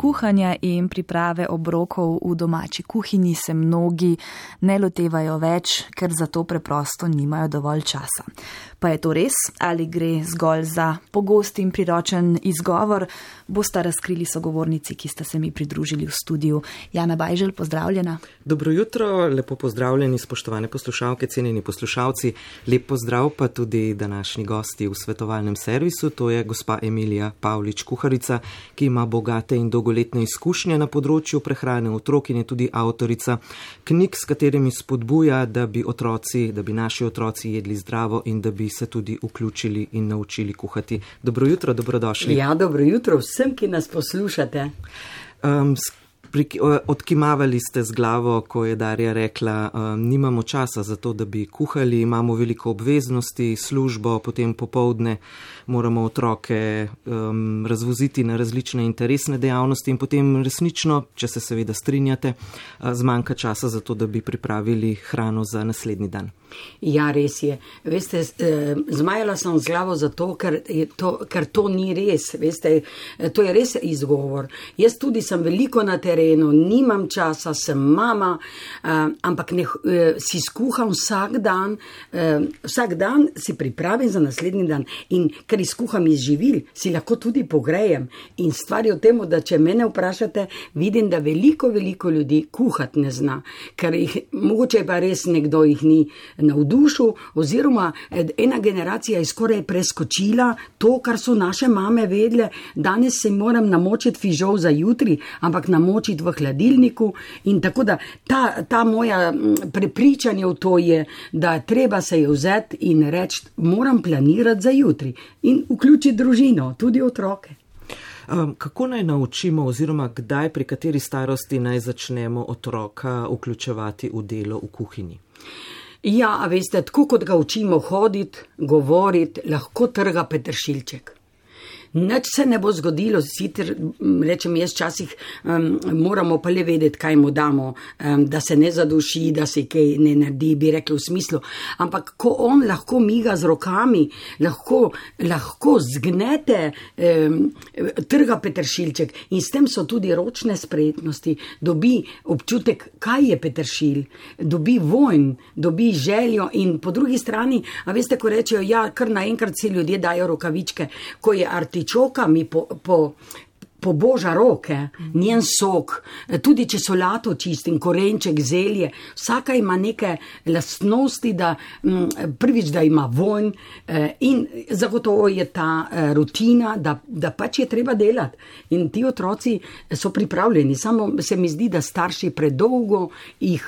kuhanja in priprave obrokov v domači kuhinji se mnogi ne lotevajo več, ker za to preprosto nimajo dovolj časa. Pa je to res ali gre zgolj za pogost in priročen izgovor, bosta razkrili sogovornici, ki sta se mi pridružili v studiu. Jana Bajžel, pozdravljena. Dobro jutro, lepo pozdravljeni spoštovane poslušalke, cenjeni poslušalci. Lep pozdrav pa tudi današnji gosti v svetovalnem servisu, to je gospa Emilija Pavlič Kuharica, ki ima bogate in dolgoletne izkušnje na področju prehrane otrok in je tudi avtorica knjig, s katerimi spodbuja, da bi naši otroci jedli zdravo in da bi se tudi vključili in naučili kuhati. Dobro jutro, dobrodošli. Ja, dobro jutro vsem, ki nas poslušate. Odkimavali ste z glavo, ko je Darja rekla, nimamo časa za to, da bi kuhali, imamo veliko obveznosti, službo, potem popoldne moramo otroke razvoziti na različne interesne dejavnosti in potem resnično, če se seveda strinjate, zmanjka časa za to, da bi pripravili hrano za naslednji dan. Ja, res je. Veste, zmajala sem z glavo zato, ker to ni res. Veste, to je res izgovor. Jaz tudi sem veliko na terenu, nimam časa, sem mama, ampak si skuham vsak dan si pripravim za naslednji dan in ker izkuham iz živil, si lahko tudi pogrejem. In stvar je v tem, da če mene vprašate, vidim, da veliko ljudi kuhati ne zna, ker mogoče pa res nekdo jih ni navdušil, oziroma ena generacija je skoraj preskočila to, kar so naše mame vedle. Danes se moram namočiti fižol za jutri, ampak namočiti v hladilniku in tako da ta moja prepričanje v to je, da treba se je vzeti in reči, moram planirati za jutri in vključiti družino, tudi otroke. Kako naj naučimo oziroma kdaj, pri kateri starosti naj začnemo otroka vključevati v delo v kuhinji? Ja, a veste, tako kot ga učimo hoditi, govoriti, lahko trga peteršilček. Nič se ne bo zgodilo, sicer rečem jaz časih, moramo pa le vedeti, kaj mu damo, da se ne zaduši, da se kaj ne naredi, bi rekli v smislu. Ampak ko on lahko miga z rokami, lahko zgnete trga peteršilček in s tem so tudi ročne spretnosti, dobi občutek, kaj je peteršilj, dobi vonj, dobi željo in po drugi strani, a veste, ko rečejo, ja, kar naenkrat si ljudje dajo rokavičke, ko je artičoka mi poboža roke, njen sok, tudi če solato čistim, korenček, zelje, vsaka ima neke lastnosti, da prvič, da ima vonj in zagotovo je ta rutina, da pač je treba delati. In ti otroci so pripravljeni, samo se mi zdi, da starši predolgo jih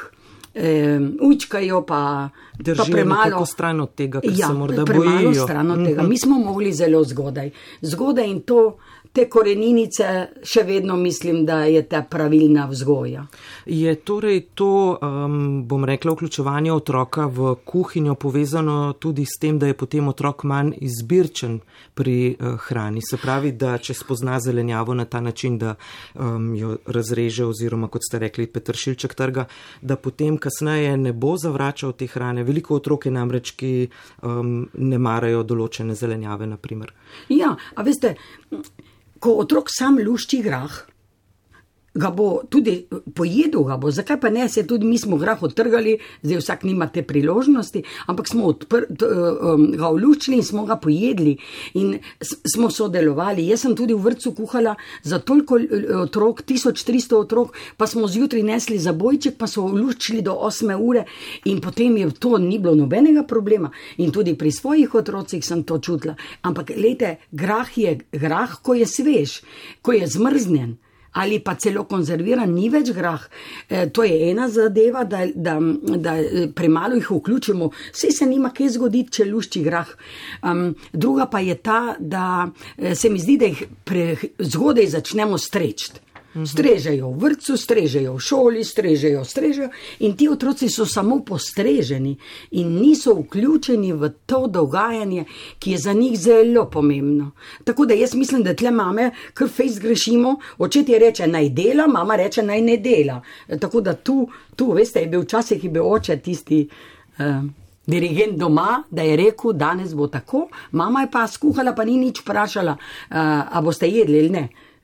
učkajo pa premalo. Držijo stran od tega, ker se morda bojijo. Premalo stran od tega. Mi smo mogli zelo zgodaj in te koreninice še vedno mislim, da je ta pravilna vzgoja. Je torej to, bom rekla, vključevanje otroka v kuhinjo povezano tudi s tem, da je potem otrok manj izbirčen pri hrani? Se pravi, da če spozna zelenjavo na ta način, da jo razreže oziroma, kot ste rekli, peteršilček trga, da potem kasneje ne bo zavračal te hrane. Veliko otrok je namreč, ki ne marajo določene zelenjave, na primer. Ja, a veste, ko otrok sam lušči grah, ga bo tudi pojedel, zakaj pa ne, se tudi mi smo grah odtrgali, zdaj vsak nima te priložnosti, ampak smo ga oluščili in smo ga pojedli in smo sodelovali. Jaz sem tudi v vrtcu kuhala za toliko otrok, 1300 otrok, pa smo zjutraj nesli zabojček, pa so oluščili do 8 ure in potem je to ni bilo nobenega problema in tudi pri svojih otrocih sem to čutila. Ampak lejte, grah je grah, ko je svež, ko je zmrznjen. Ali pa celo konzerviran, ni več grah. To je ena zadeva, da premalo jih vključimo. Vse se nima kaj zgoditi, če lušči grah. Druga pa je ta, da se mi zdi, da jih zgodaj začnemo strečiti. Strežejo v vrtcu, strežejo v šoli, strežejo in ti otroci so samo postreženi in niso vključeni v to dogajanje, ki je za njih zelo pomembno. Tako da jaz mislim, da tle mame kar fejst grešimo, očetje reče naj dela, mama reče naj ne dela. Tako da tu veste, je bil včasih, ki bi oče tisti dirigent doma, da je rekel, danes bo tako, mama je pa skuhala, pa ni nič vprašala, a boste jedli ali ne.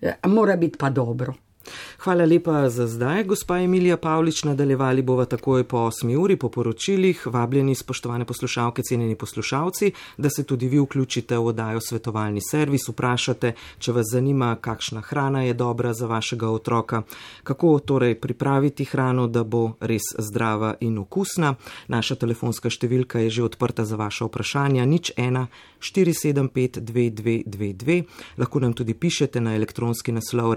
mora biti pa dobro. Hvala lepa za zdaj, gospa Emilija Pavlič. Nadaljevali bova takoj po 8 uri po poročilih. Vabljeni, spoštovane poslušalke, cenjeni poslušalci, da se tudi vi vključite v oddajo Svetovalni servis. Vprašate, če vas zanima, kakšna hrana je dobra za vašega otroka, kako torej pripraviti hrano, da bo res zdrava in okusna. Naša telefonska številka je že odprta za vaše vprašanja. 01 475 2222. Lahko nam tudi pišete na elektronski naslov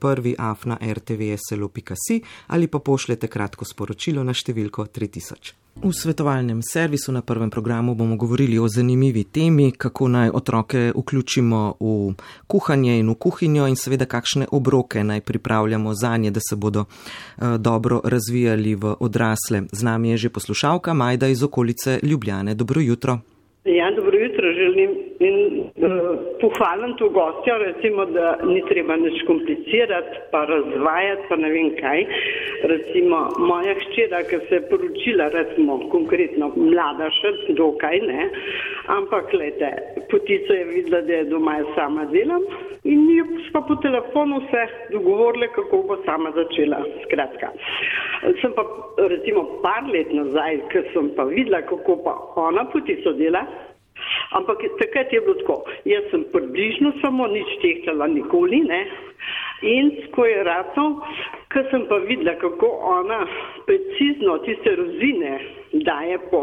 radio1@rtvslo.si ali pa pošljete kratko sporočilo na številko 3000. V svetovalnem servisu na prvem programu bomo govorili o zanimivi temi, kako naj otroke vključimo v kuhanje in v kuhinjo in seveda kakšne obroke naj pripravljamo zanje, da se bodo dobro razvijali v odrasle. Z nami je že poslušalka Majda iz okolice Ljubljane. Dobro jutro. Ja, dobro jutro želim in pohvalim to gostjo, recimo, da ni treba nič komplicirati, pa razvajati, pa ne vem kaj. Recimo, moja hčera, ki se je poročila, recimo, konkretno mlada še, dokaj, ne, ampak, gledajte, potico je videla, da je doma sama delam in je pa po telefonu se dogovorili, kako bo sama začela, skratka. Sem pa, recimo, par let nazaj, ker sem pa videla, kako pa ona potico dela, ampak takrat je bilo tako, jaz sem približno samo nič tehtala nikoli, ne, in ko je ratno, ker sem pa videla, kako ona precizno tiste rozine daje po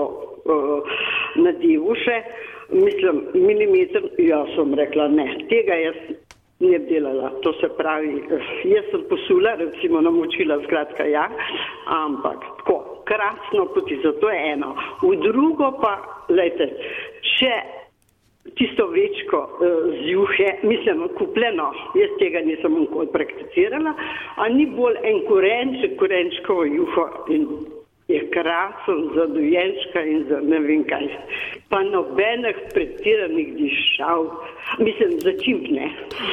nadevu še, mislim, milimeter, jaz sem rekla, ne, tega jaz ne bi delala, to se pravi, jaz sem posula, recimo namočila, skratka ja, ampak tako, krasno potico, to je eno. V drugo pa, lejte, če tisto večko z juhe, mislim, kupljeno, jaz tega nisem nikoli prakticirala, a ni bolj en korenčkovo juho in je krasen za dojenčka in za ne vem kaj. Pa nobenih pretiranih dišav, mislim, začimb ne.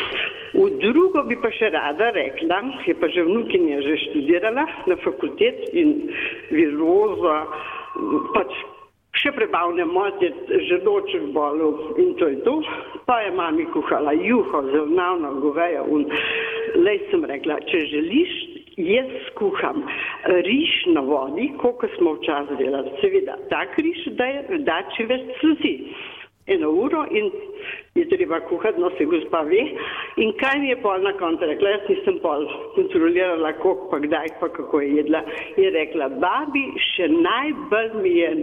V drugo bi pa še rada rekla, je pa že vnukinja že študirala na fakultet in viroza, pač še prebavne motnje, želodček bolel in to je to. Pa je mami kuhala juho, zelenjavno, govejo in lej sem rekla, če želiš, jaz skuham riž na vodi, koliko smo včasih delali. Seveda, tak riž da če več sluzi. 1 uro in je treba kuhati, no se gospa ve. In kaj mi je pol na koncu rekla, jaz nisem pol kontrolirala, koliko pa kdaj pa kako je jedla. Je rekla, babi, še najbolj mi je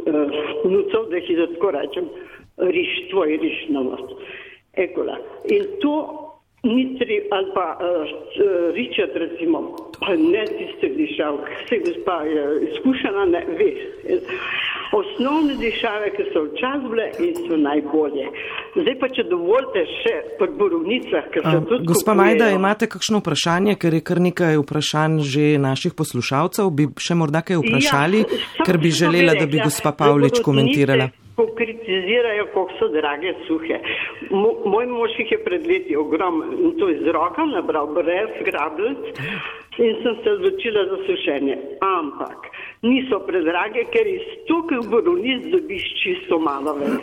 nucov, da ji tako rečem, riž, tvoj riž na nos. Ekola. In to ni treba, ali pa ričat recimo, pa ne tiste dišavke, vse gospa je izkušena, ne, veš. Osnovne dišave, ki so včasih bile in so najbolje. Zdaj pa, če dovolite še pri borovnicah, ker so tudi gospa Majda, imate kakšno vprašanje, ker je kar nekaj vprašanj že naših poslušalcev, bi še morda kaj vprašali, ker bi želela, da bi gospa Pavlič komentirala. Ko kritizirajo, koliko so drage suhe. Moj mož jih je pred leti ogromno in to iz roka nabral, brez grabljic in sem se odločila za sušenje. Ampak niso predrage, ker iz tukaj borovnic dobiš čisto malo več.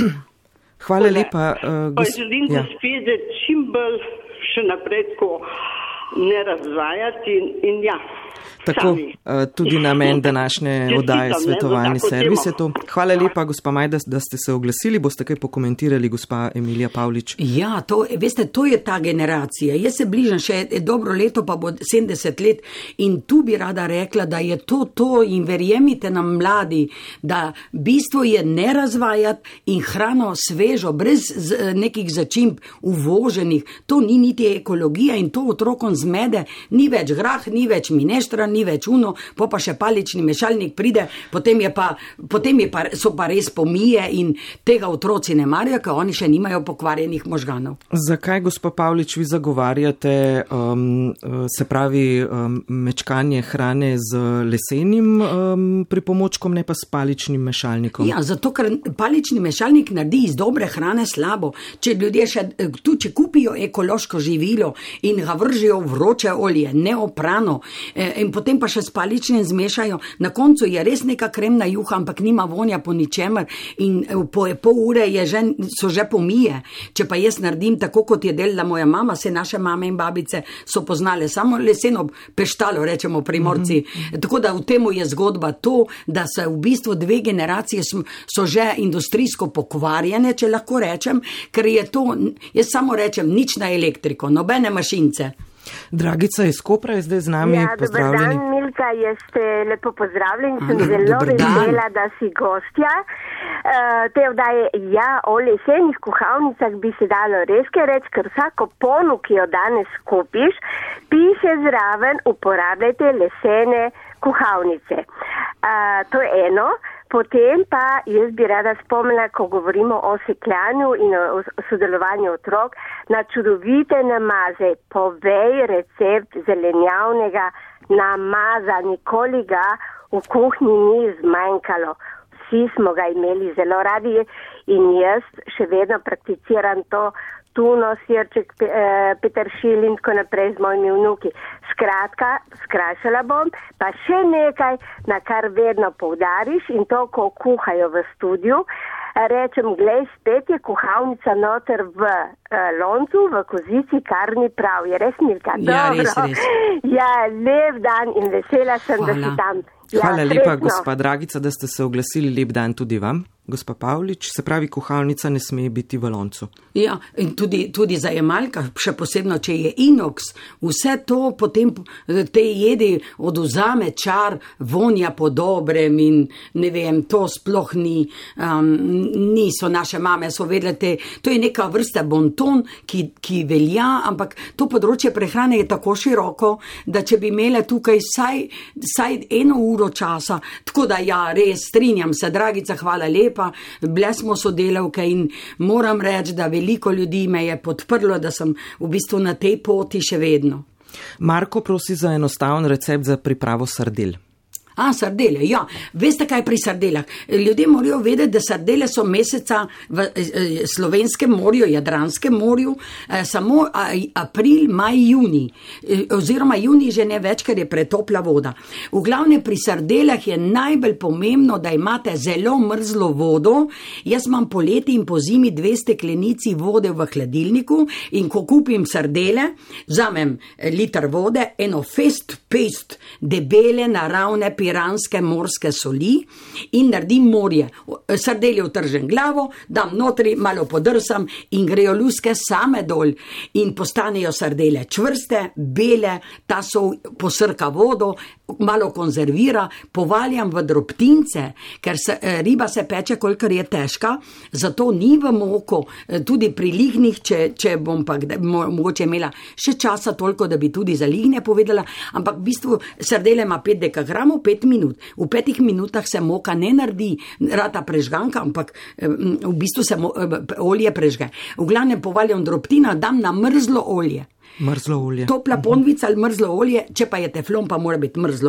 Hvala lepa. Pa želim gospe, da čim bolj še naprej tako ne razvajati in ja. Tako, tudi namen današnje oddaje Svetovalni servis je to. Hvala lepa, gospa Majda, da ste se oglasili. Boste kaj pokomentirali, gospa Emilija Pavlič? Ja, veste, to je ta generacija. Jaz se bližam še dobro leto, pa bo 70 let in tu bi rada rekla, da je to in verjemite nam mladi, da bistvo je ne razvajati in hrano svežo, brez nekih začimb uvoženih. To ni niti ekologija in to otrokom zmede. Ni več grah, ni več mineštra, ni več uno, pa še palični mešalnik pride, potem so pa res pomije in tega otroci ne marijo, ker oni še nimajo pokvarjenih možganov. Zakaj, gospa Pavlič, vi zagovarjate se pravi mečkanje hrane z lesenim pripomočkom, ne pa s paličnim mešalnikom? Ja, zato, ker palični mešalnik naredi iz dobre hrane slabo. Če ljudje če kupijo ekološko živilo in ga vržejo v vroče olje, neoprano, in potem pa še s paličnim zmešajo. Na koncu je res neka kremna juha, ampak nima vonja po ničemer in po pol ure so že pomije. Če pa jaz naredim tako, kot je delala moja mama, se naše mame in babice so poznale samo leseno peštalo, rečemo Primorci. Tako da v temu je zgodba to, da se v bistvu 2 generacije so že industrijsko pokvarjene, če lahko rečem, ker je to, jaz samo rečem, nič na elektriko, nobene mašince. Dragica iz Kopra je zdaj z nami. Ja, dober dan, Milka, jaz te lepo pozdravljam, sem zelo vesela, da si gostja. Te vdaje, o lesenih kuhalnicah bi se dalo res kaj reči, ker vsako ponuk, ki jo danes kupiš, piše zraven, uporabljajte lesene kuhalnice. To je eno. Potem pa jaz bi rada spomnila, ko govorimo o sekljanju in o sodelovanju otrok, na čudovite namaze. Povej recept zelenjavnega namaza, nikoli ga v kuhinji ni zmanjkalo. Vsi smo ga imeli zelo radi in jaz še vedno prakticiram to, tuno, sirček, peteršilj in tako naprej z mojimi vnuki. Skratka, skrajšala bom, pa še nekaj, na kar vedno poudariš in to, ko kuhajo v studiu, rečem, glej, spet je kuhalnica noter v loncu, v kozici, kar ni prav. Je res, Milka? Ja, dobro. Res. Ja, lep dan in vesela sem, da si tam. Hvala lepa, gospa Dragica, da ste se oglasili. Lep dan tudi vam. Gospa Pavlič, se pravi, kuhalnica ne sme biti v loncu. Ja, in tudi zajemalka, še posebno, če je inoks, vse to potem te jedi oduzame čar, vonja po dobrem in ne vem, to sploh niso naše mame, so vedle to je neka vrsta bonton, ki velja, ampak to področje prehrane je tako široko, da če bi imele tukaj saj 1 uro časa, tako da ja, res, strinjam se, Dragica, hvala lepa. Bile smo sodelavke in moram reči, da veliko ljudi me je podprlo, da sem v bistvu na tej poti še vedno. Marko prosi za enostaven recept za pripravo sardel. Sardele, ja. Veste kaj pri sardelah? Ljudje morajo vedeti, da sardele so meseca v Slovenskem morju, Jadranskem morju, samo april, maj, junij. Oziroma junij že ne več, ker je pretopla voda. V glavnem pri sardelah je najbolj pomembno, da imate zelo mrzlo vodo. Jaz imam poleti in po zimi 2 steklenici vode v hladilniku in ko kupim sardele, vzamem liter vode, eno paste debele, naravne piranske morske soli in naredim morje. Sardelje vtržem glavo, dam notri, malo podrsam in grejo luske same dol in postanejo sardele čvrste, bele, ta sol posrka vodo, malo konzervira, povaljam v drobtince, ker riba se peče, kolikor je težka, zato ni v moko, tudi pri lignjih, če bom pa mogoče imela še časa toliko, da bi tudi za lignje povedala, ampak v bistvu sardele ima 5 dekagramov, 5 minut. V 5 minutah se moka ne naredi, rata prežganka, ampak v bistvu se olje prežge. V glavnem povaljam drobtina, dam na mrzlo olje. Mrzlo olje. Topla ponvica ali mrzlo olje, če pa je teflon, pa mora biti mrzlo,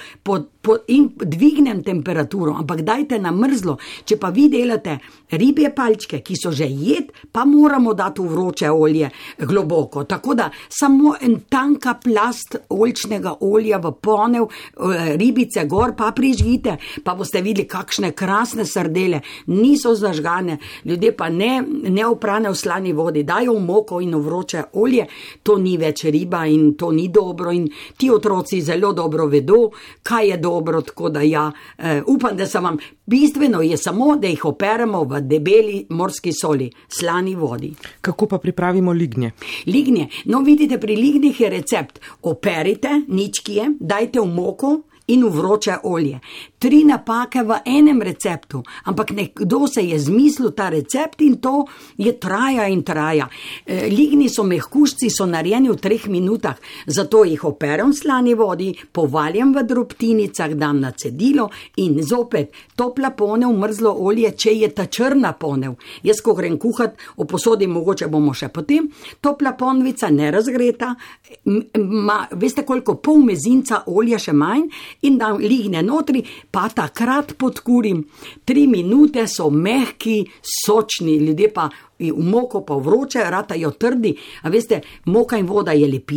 in dvignem temperaturo, ampak dajte na mrzlo. Če pa vi delate ribje palčke, ki so že jed, pa moramo dati v vroče olje globoko. Tako da samo en tanka plast oljčnega olja v ponev, ribice gor, pa prižgite, pa boste videli, kakšne krasne sardele, niso zažgane, ljudje pa ne oprane v slani vodi, dajo v moko in v vroče olje, to ni več riba in to ni dobro in ti otroci zelo dobro vedo, kaj je dobro, tako da ja, upam, da sem vam, bistveno je samo, da jih operemo v debeli morski soli, slani vodi. Kako pa pripravimo lignje? Lignje, no vidite, pri lignjih je recept, operite ničkije, dajte v moko in v vroče olje. 3 napake v enem receptu, ampak nekdo se je zmislil ta recept in to je traja in traja. Lignji so mehkušci, so narejeni v 3 minutah, zato jih operem v slani vodi, povaljam v drobtinicah, dam na cedilo in zopet topla ponev, mrzlo olje, če je ta črna ponev. Jaz, ko grem kuhat, oposodim, mogoče bomo še potem, topla ponvica, ne razgreta, veste koliko, pol mezinca olja še manj in dam lignje notri, pa takrat podkurim. 3 minute so mehki, sočni, ljudje pa v moko pa vroče, ratajo trdi. A veste, moka in voda je lepilo,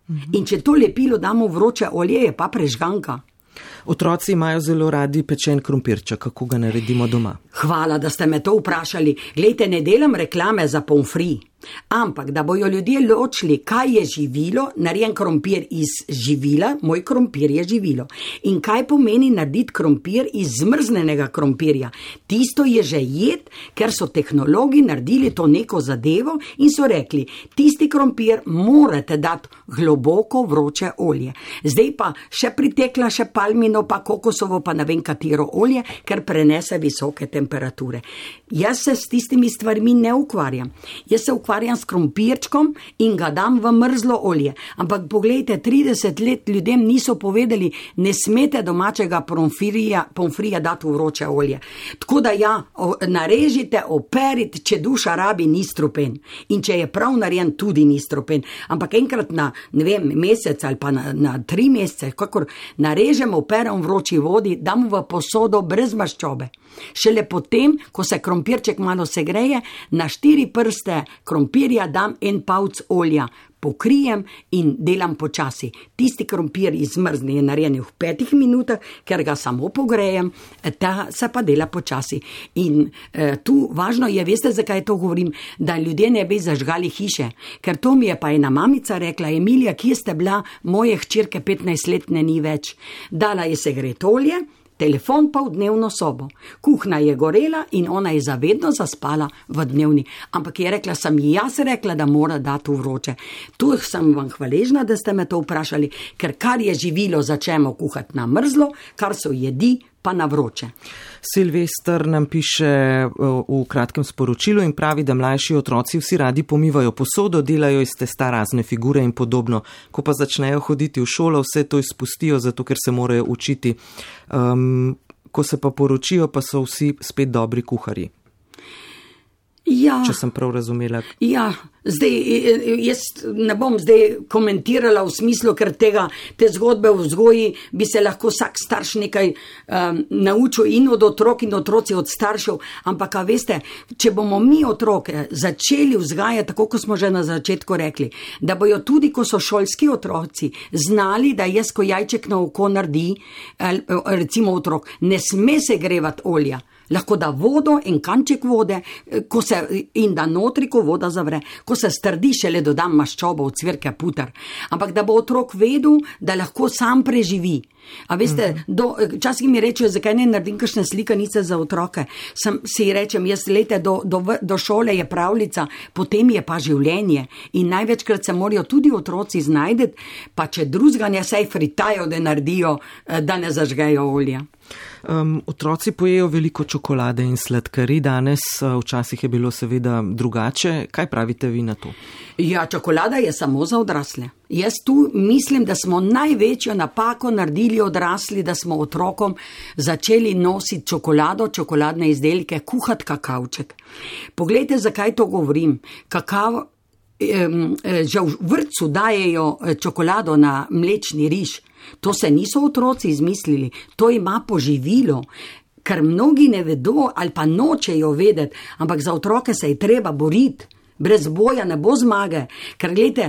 In če to lepilo damo vroče olje, je pa prežganka. Otroci imajo zelo radi pečen krompirček, kako ga naredimo doma? Hvala, da ste me to vprašali. Glejte, ne delam reklame za pomfri, ampak da bojo ljudje ločili, kaj je živilo, narejen krompir iz živila, moj krompir je živilo. In kaj pomeni narediti krompir iz zmrznenega krompirja? Tisto je že jed, ker so tehnologi naredili to neko zadevo in so rekli, tisti krompir morate dati globoko vroče olje. Zdaj pa še pritekla še palmino, pa kokosovo, pa ne vem katero olje, ker prenese visoke temperature. Jaz se s tistimi stvarmi ne ukvarjam. Jaz se ukvarjam s krompirčkom in ga dam v mrzlo olje. Ampak poglejte, 30 let ljudem niso povedali, ne smete domačega pomfrija dati v vroče olje. Tako da narežite, operite, če duša rabi, ni strupen. In če je prav narejen, tudi ni strupen. Ampak enkrat na, mesec ali pa na 3 mesece, kakor narežemo, operem v vroči vodi, dam v posodo brez maščobe. Šele potem, ko se krompirček malo segreje, na 4 prste krompirja dam en pavc olja, pokrijem in delam počasi. Tisti krompir izmrzne je narejen v 5 minutah, ker ga samo pogrejem, ta se pa dela počasi. In tu važno je, veste, zakaj to govorim, da ljudje ne bi zažgali hiše, ker to mi je pa ena mamica rekla, Emilija, kje ste bila, moje hčerke 15-letne ni več. Dala je segret olje, telefon pa v dnevno sobo. Kuhna je gorela in ona je zavedno zaspala v dnevni. Ampak je rekla, sem jaz rekla, da mora dati v vroče. Tu sem vam hvaležna, da ste me to vprašali, ker kar je živilo, začnemo kuhati na mrzlo, kar so jedi, pa na vroče. Silvester nam piše v kratkem sporočilu in pravi, da mlajši otroci vsi radi pomivajo posodo, delajo iz testa razne figure in podobno. Ko pa začnejo hoditi v šolo, vse to izpustijo, zato ker se morajo učiti. Ko se pa poročijo, pa so vsi spet dobri kuharji. Ja. Če sem prav razumela. Ja, jaz ne bom zdaj komentirala v smislu, ker te zgodbe v vzgoji bi se lahko vsak starš nekaj naučil in od otrok in otroci od staršev, ampak veste, če bomo mi otroke začeli vzgajati, tako kot smo že na začetku rekli, da bojo tudi, ko so šolski otroci, znali, da jaz, ko jajček na oko naredi, recimo otrok, ne sme se grevati olja. Lahko da vodo in kanček vode, in da notri, ko voda zavre. Ko se strdi, šele dodam maščobo v cvirke putar. Ampak da bo otrok vedel, da lahko sam preživi. A veste, včasih mi rečejo, zakaj ne naredim kakšne slikanice za otroke. Si rečem, jaz lete do šole je pravljica, potem je pa življenje. In največkrat se morajo tudi otroci znajdeti, pa če drugega ne saj fritajo, da naredijo, da ne zažgejo olja. Otroci pojejo veliko čokolade in sladkari danes, včasih je bilo seveda drugače. Kaj pravite vi na to? Ja, čokolada je samo za odrasle. Jaz tu mislim, da smo največjo napako naredili odrasli, da smo otrokom začeli nositi čokolado, čokoladne izdelke, kuhati kakavček. Poglejte, zakaj to govorim. Kakav, že v vrtcu dajejo čokolado na mlečni riž. To se niso otroci izmislili, to ima poživilo, ker mnogi ne vedo ali pa nočejo vedeti, ampak za otroke se je treba boriti. Brez boja ne bo zmage, ker gledajte,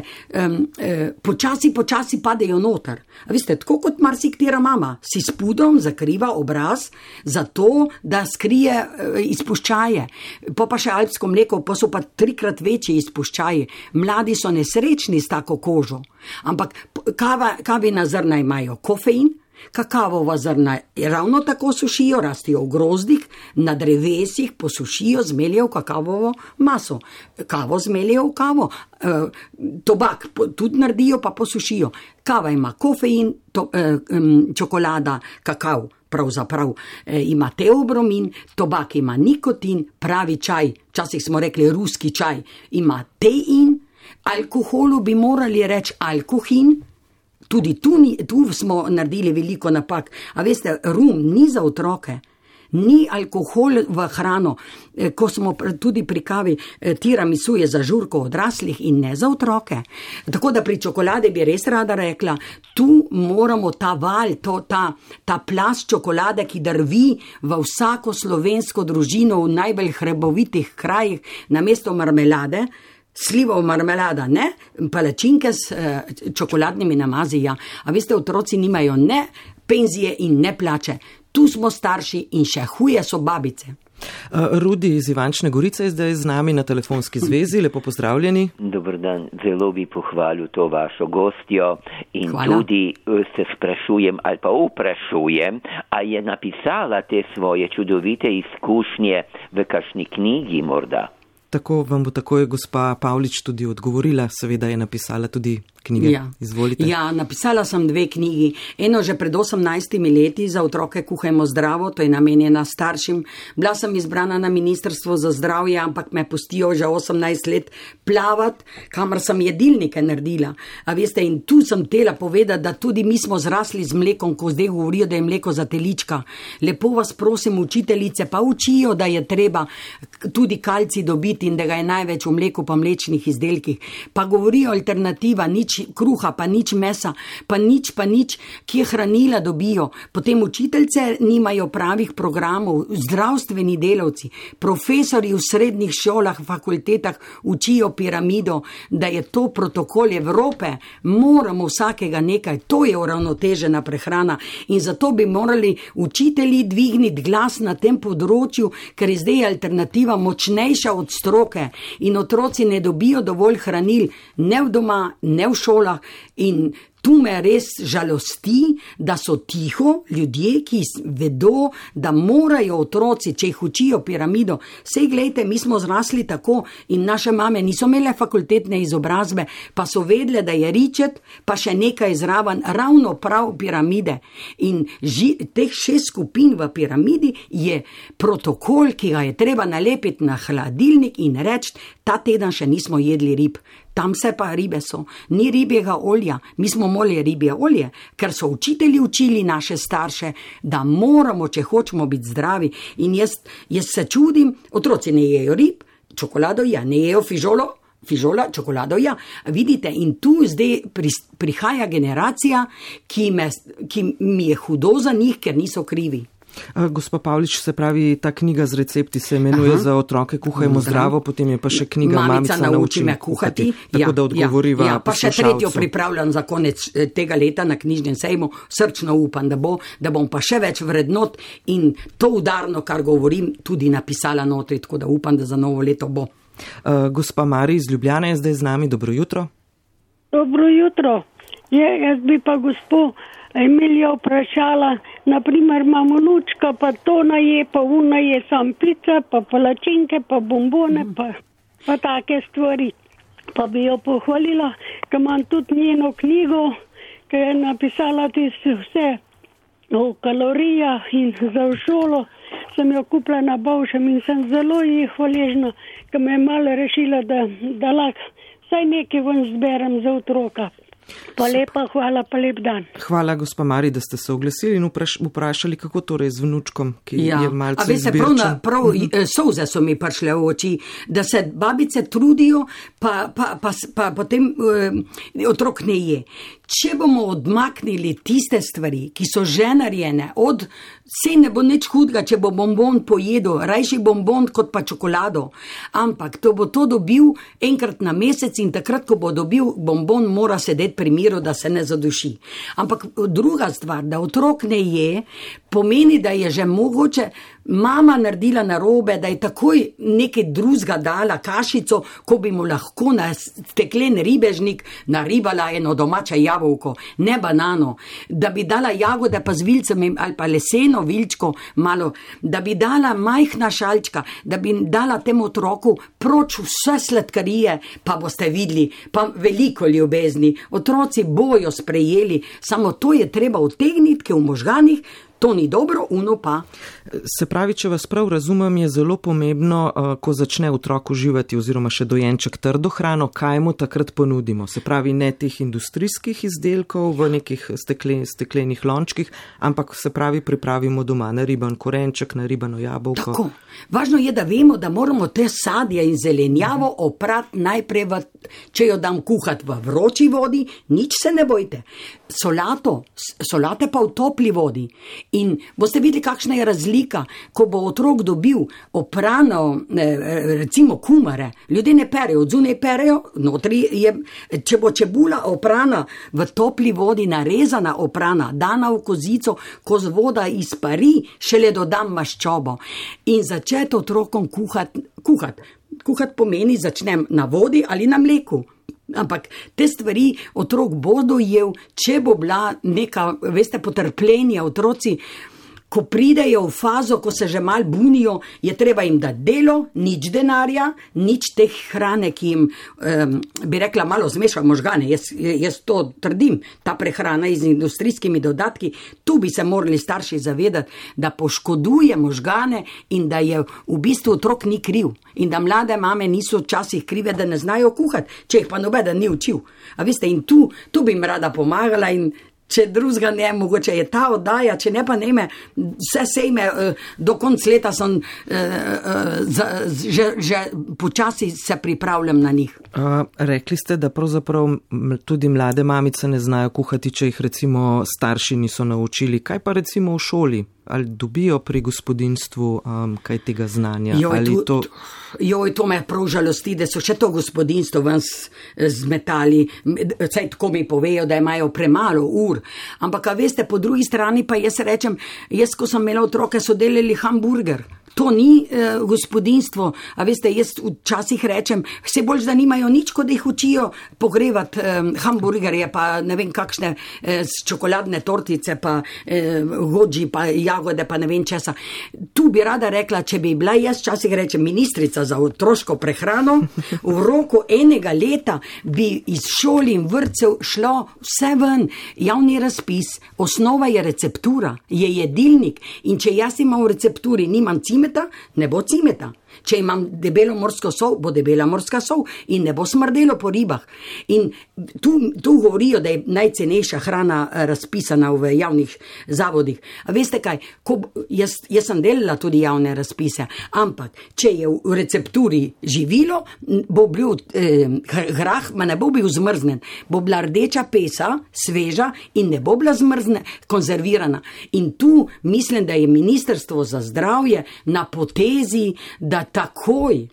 počasi padejo noter. A veste, tako kot marsikatera mama, si s pudrom zakriva obraz, zato da skrije izpuščaje. Pa še alpsko mleko, pa so pa 3-krat večji izpuščaji. Mladi so nesrečni s tako kožo. Ampak kavina zrna imajo kofein, kakavova zrna ravno tako sušijo, rastijo v grozdih, na drevesih posušijo, zmeljejo kakavovo maso. Kavo zmeljejo v kavo, tobak tudi naredijo, pa posušijo. Kava ima kofein, čokolada, kakav pravzaprav ima teobromin, tobak ima nikotin, pravi čaj, včasih smo rekli ruski čaj, ima tein, alkoholu bi morali reči alkohin. Tudi tu smo naredili veliko napak. A veste, rum ni za otroke, ni alkohol v hrano, ko smo tudi pri kavi, tiramisu je za žurko odraslih in ne za otroke. Tako da pri čokolade bi res rada rekla, tu moramo ta val, ta plast čokolade, ki drvi v vsako slovensko družino v najbolj hrebovitih krajih namesto marmelade, Slivov marmelada, ne? Palačinke s čokoladnimi namazi, ja. A veste, otroci nimajo ne penzije in ne plače. Tu smo starši in še huje so babice. Rudi iz Ivančne Gorice je zdaj z nami na telefonski zvezi. Lepo pozdravljeni. Dober dan, zelo bi pohvalil to vašo gostjo in Hvala. Tudi se sprašujem ali pa vprašujem, a je napisala te svoje čudovite izkušnje v kakšni knjigi morda? Tako vam bo takoj gospa Pavlič tudi odgovorila, seveda je napisala tudi knjige. Ja. Izvolite. Ja, napisala sem 2 knjigi. Eno že pred 18 leti za otroke Kuhajmo zdravo, to je namenjena staršim. Bila sem izbrana na Ministrstvo za zdravje, ampak me pustijo že 18 let plavat, kamor sem jedilnike naredila. A veste, in tu sem tela povedati, da tudi mi smo zrasli z mlekom, ko zdaj govorijo, da je mleko za telička. Lepo vas prosim, učiteljice pa učijo, da je treba tudi kalcij dobiti in da ga je največ v mleku pa mlečnih izdelkih. Pa govorijo alternativa, nič kruha, pa nič mesa, pa nič, kje hranila dobijo. Potem učiteljce nimajo pravih programov, zdravstveni delavci, profesori v srednjih šolah, fakultetah učijo piramido, da je to protokol Evrope, moramo vsakega nekaj, to je uravnotežena prehrana in zato bi morali učitelji dvigniti glas na tem področju, ker je zdaj alternativa močnejša od stroke in otroci ne dobijo dovolj hranil, ne v doma, ne v šolah in tu me res žalosti, da so tiho ljudje, ki vedo, da morajo otroci, če jih učijo piramido. Sej glejte, mi smo zrasli tako in naše mame niso imele fakultetne izobrazbe, pa so vedle, da je ričet, pa še nekaj zraven, ravno prav piramide. In teh 6 skupin v piramidi je protokol, ki ga je treba nalepiti na hladilnik in reči, ta teden še nismo jedli rib. Tam se pa ribe so, ni ribjega olja, mi smo morali ribje olje, ker so učitelji učili naše starše, da moramo, če hočemo biti zdravi. In jaz se čudim, otroci ne jejo rib, čokolado ja, ne jejo fižola, čokolado ja. Vidite, in tu zdaj prihaja generacija, ki mi je hudo za njih, ker niso krivi. Gospa Pavlič, se pravi, ta knjiga z recepti se imenuje Za otroke Kuhajmo zdravo, potem je pa še knjiga Mamica nauči me kuhati, tako da odgovoriva pa še poslušalcu. 3. pripravljam za konec tega leta na knjižnem sejmu, srčno upam, da bom pa še več vrednot in to udarno, kar govorim, tudi napisala notri, tako da upam, da za novo leto bo. Gospa Mari iz Ljubljane je zdaj z nami, dobro jutro. Dobro jutro, jaz bi pa gospo Emilija vprašala, naprimer imamo nučka, pa to naje, pa unaje sam pica, pa palačinke, pa bombone, pa take stvari. Pa bi jo pohvalila, ker imam tudi njeno knjigo, ki je napisala vse o kalorijah in za v šolo. Sem jo kupila na Bavšem in sem zelo ji hvaležna, ker me je malo rešila, da lahko vsaj nekaj ven zberem za otroka. Pa lepa, hvala, pa lep dan. Hvala, gospa Mari, da ste se oglasili in vprašali, kako torej z vnučkom, ki je malce izbirčen. A veste, prav solze so mi prišle v oči, da se babice trudijo, pa potem otrok ne je. Če bomo odmaknili tiste stvari, ki so že narejene, sej ne bo nič hudega, če bo bombon pojedel, rajši bombon kot pa čokolado, ampak to bo to dobil enkrat na mesec in takrat, ko bo dobil bombon, mora sedeti pri miru, da se ne zaduši. Ampak druga stvar, da otrok ne je, pomeni, da je že mogoče mama naredila narobe, da je takoj nekaj drugega dala kašico, ko bi mu lahko na steklen ribežnik naribala eno domače jabolko, ne banano, da bi dala jagode pa z vilcem ali pa leseno vilčko malo, da bi dala majhna šalčka, da bi dala temu otroku proč vse sladkarije, pa boste videli, pa veliko ljubezni. Otroci bojo sprejeli, samo to je treba odtegniti, ker v možganih to ni dobro, uno pa. Se pravi, če vas prav razumem, je zelo pomembno, ko začne otrok uživati oziroma še dojenček trdo hrano, kaj mu takrat ponudimo. Se pravi, ne teh industrijskih izdelkov v nekih steklenih lončkih, ampak se pravi, pripravimo doma nariban korenček, naribano jabolko. Tako. Važno je, da vemo, da moramo te sadje in zelenjavo oprati najprej, če jo dam kuhati v vroči vodi, nič se ne bojte. Solate pa v topli vodi. In boste videli, kakšna je razlika, ko bo otrok dobil oprano, recimo kumare, ljudje ne perejo, odzunaj perejo, notri je, če bo čebula oprana v topli vodi, narezana oprana, dana v kozico, ko z voda izpari, šele dodam maščobo in začeti otrokom kuhati. Kuhati pomeni, začnem na vodi ali na mleku. Ampak te stvari otrok bo dojel, če bo bila neka, veste, potrpljenja. Otroci, ko pridejo v fazo, ko se že mal bunijo, je treba jim dati delo, nič denarja, nič teh hrane, ki jim, bi rekla, malo zmeša možgane. Jaz to trdim, ta prehrana z industrijskimi dodatki, tu bi se morali starši zavedati, da poškoduje možgane in da je v bistvu otrok ni kriv. In da mlade mame niso včasih krive, da ne znajo kuhati, če jih pa nobeden ni učil. A veste, in tu bi jim rada pomagala in če drugega ne, mogoče je ta oddaja, če ne pa neme, vse sejme, do konca leta sem že počasi se pripravljam na njih. Rekli ste, da pravzaprav tudi mlade mamice ne znajo kuhati, če jih recimo starši niso naučili. Kaj pa recimo v šoli? Ali dobijo pri gospodinstvu kaj tega znanja? To me prav žalosti, da so še to gospodinstvo ven zmetali, saj tako mi povejo, da imajo premalo ur. Ampak, a veste, po drugi strani pa jaz rečem, ko sem imela otroke, so delali hamburger. To ni gospodinstvo. A veste, jaz včasih rečem, vse bolj zanimajo nič, kot da jih učijo pogrevati hamburgerje, pa ne vem kakšne čokoladne tortice, pa goji, pa jagode, pa ne vem česa. Tu bi rada rekla, če bi bila jaz včasih rečem ministrica za otroško prehrano, v roku enega leta bi iz šoli in vrtcev šlo vse ven, javni razpis, osnova je receptura, je jedilnik in če jaz imam v recepturi, nimam cimeta, ne bo cimeta. Če imam debelo morsko sol, bo debela morska sol in ne bo smrdelo po ribah. In tu govorijo, da je najcenejša hrana razpisana v javnih zavodih. A veste kaj, jaz sem delala tudi javne razpise, ampak če je v recepturi živilo, bo bil grah, ma ne bo bil zmrznen, bo bila rdeča pesa, sveža in ne bo bila konzervirana. In tu mislim, da je Ministrstvo za zdravje na potezi, da takoj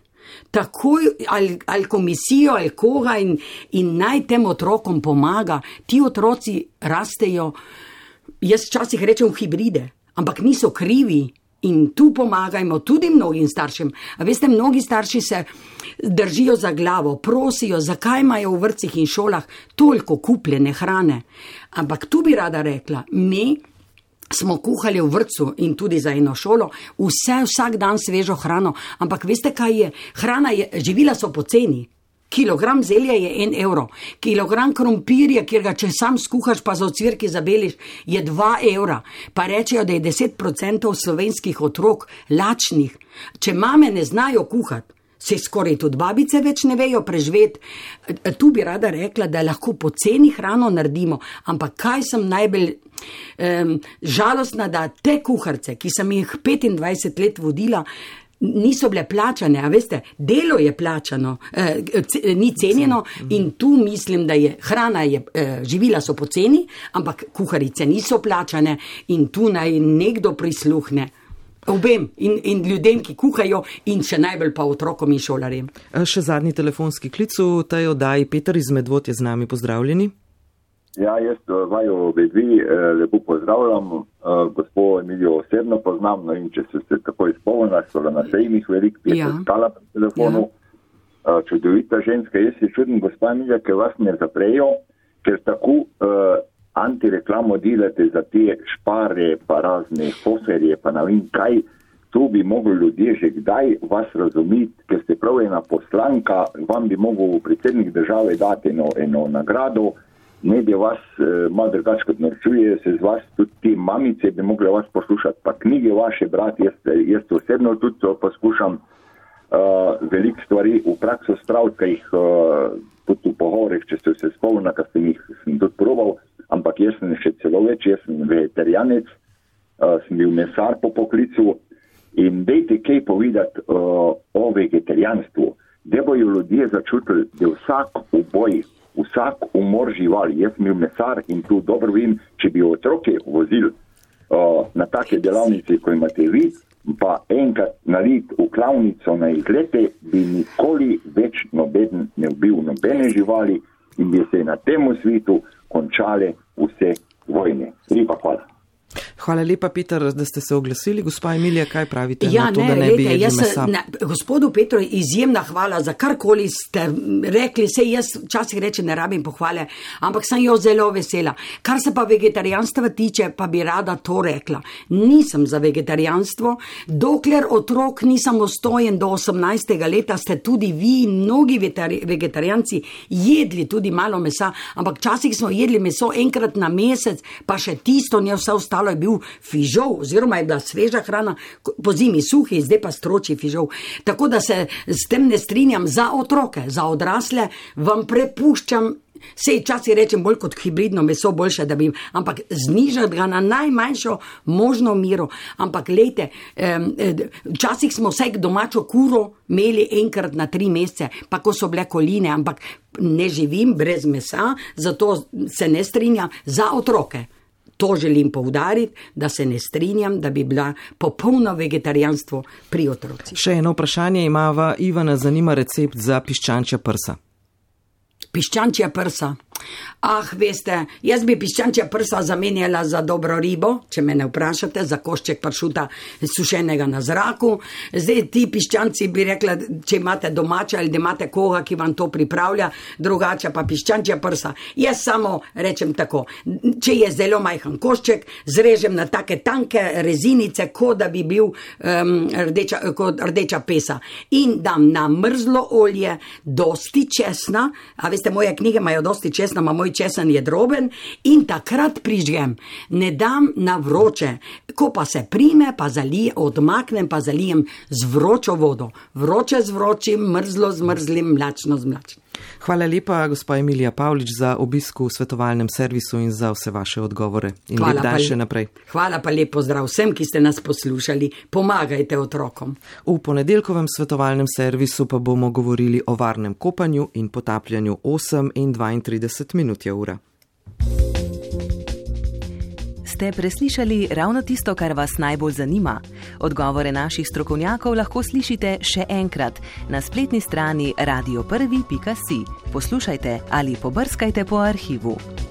ali komisijo ali koga in naj tem otrokom pomaga. Ti otroci rastejo, jaz včasih rečem hibride, ampak niso krivi in tu pomagajmo tudi mnogim staršem. A veste, mnogi starši se držijo za glavo, prosijo, zakaj imajo v vrtcih in šolah toliko kupljene hrane. Ampak tu bi rada rekla, mi smo kuhali v vrtcu in tudi za eno šolo, vsak dan svežo hrano, ampak veste kaj je? Živila so poceni. Kilogram zelja je 1 evro, kilogram krompirja, kjer ga če sam skuhaš pa za ocvirki zabeliš, je 2 evra. Pa rečejo, da je 10% slovenskih otrok lačnih. Če mame ne znajo kuhati, se skoraj tudi babice več ne vejo preživeti. Tu bi rada rekla, da lahko poceni hrano naredimo, ampak kaj sem najbolj žalostna, da te kuharce, ki sem jih 25 let vodila, niso bile plačane, a veste, delo je plačano, ni cenjeno in tu mislim, da je hrana, živila so poceni, ampak kuharice niso plačane in tu naj nekdo prisluhne. Obem in ljudem, ki kuhajo in še najbolj pa otrokom in šolarjem. Še zadnji telefonski klic v tej oddaji. Peter iz Medvod je z nami, pozdravljeni. Ja, jaz vaju obedvi lepo pozdravljam, gospod Emilijo osebno poznam, no in če se tako izpolnila, so na sejmih veliko piskala pri telefonu, čudovita ženska, jaz se čudim, gospod Emilija, ker vas ne zaprejo, ker tako antireklamo delate za te špare, pa razne hoferje, pa ne vem kaj, tu bi mogli ljudje že kdaj vas razumeti, ker ste prav ena poslanka, vam bi mogel predsednik države dati eno nagrado, ne da vas malo drugače kot naročuje, se z vas tudi te mamice bi mogli vas poslušati, pa knjige vaše brati, jaz osebno tudi poskušam veliko stvari v prakso spraviti, kaj jih tudi v pogovorih, če ste se spomnili, ker sem tudi probal, ampak jaz sem še celo več, jaz sem vegetarijanec, sem bil mesar po poklicu in dejte kaj povedati o vegetarijanstvu, da bojo ljudje začutili, da vsak uboj, vsak umor živali, jaz sem bil mesar in tu dobro vem, če bi otroke vozili na take delavnici, ko imate vi, pa enkrat narediti v klavnico na izlete, bi nikoli več noben ne ubil nobene živali in bi se na tem svetu končale vse vojne. Lepa hvala. Hvala lepa, Peter, da ste se oglasili. Gospa Emilija, kaj pravite na to, da ne bi jedli mesa? Gospodu Petru izjemna hvala za karkoli ste rekli. Sej jaz včasih rečem, ne rabim pohvale, ampak sem jo zelo vesela. Kar se pa vegetarijanstva tiče, pa bi rada to rekla. Nisem za vegetarijanstvo. Dokler otrok ni samostojen do 18. leta, ste tudi vi in mnogi vegetarijanci jedli tudi malo mesa, ampak včasih smo jedli meso enkrat na mesec, pa še tisto, ne vse ostalo je bil fižol, oziroma je bila sveža hrana, po zimi suhi, zdaj pa stroči fižol. Tako da se s tem ne strinjam. Za otroke, za odrasle vam prepuščam, sej časi rečem bolj kot hibridno meso, boljše, da bi, ampak znižati ga na najmanjšo možno miro. Ampak lejte, včasih smo vsaj domačo kuro imeli enkrat na 3 mesece, pa ko so bile koline, ampak ne živim brez mesa, zato se ne strinjam. Za otroke. To želim poudariti, da se ne strinjam, da bi bila popolno vegetarijanstvo pri otrocih. Še eno vprašanje imava. Ivana zanima recept za piščančja prsa. Piščančja prsa. Veste, jaz bi piščančja prsa zamenjala za dobro ribo, če me ne vprašate, za košček pršuta sušenega na zraku. Zdaj ti piščanci bi rekla, če imate domača ali da imate koga, ki vam to pripravlja, drugače pa piščančja prsa. Jaz samo rečem tako, če je zelo majhen košček, zrežem na take tanke rezinice, kot da bi bil rdeča pesa. In dam na mrzlo olje, dosti česna, a veste, moje knjige imajo dosti česna, moj česen je droben, in takrat prižgem. Ne dam na vroče. Ko pa se prime, pa odmaknem, pa zalijem z vročo vodo. Vroče z vročim, mrzlo z mrzlim, mlačno z mlačnim. Hvala lepa, gospa Emilija Pavlič, za obisk v svetovalnem servisu in za vse vaše odgovore. In lep dan še naprej. Hvala pa lep pozdrav vsem, ki ste nas poslušali. Pomagajte otrokom. V ponedeljkovem svetovalnem servisu pa bomo govorili o varnem kopanju in potapljanju. 8:32 je ura. Ste preslišali ravno tisto, kar vas najbolj zanima? Odgovore naših strokovnjakov lahko slišite še enkrat na spletni strani radio1.si. Poslušajte ali pobrskajte po arhivu.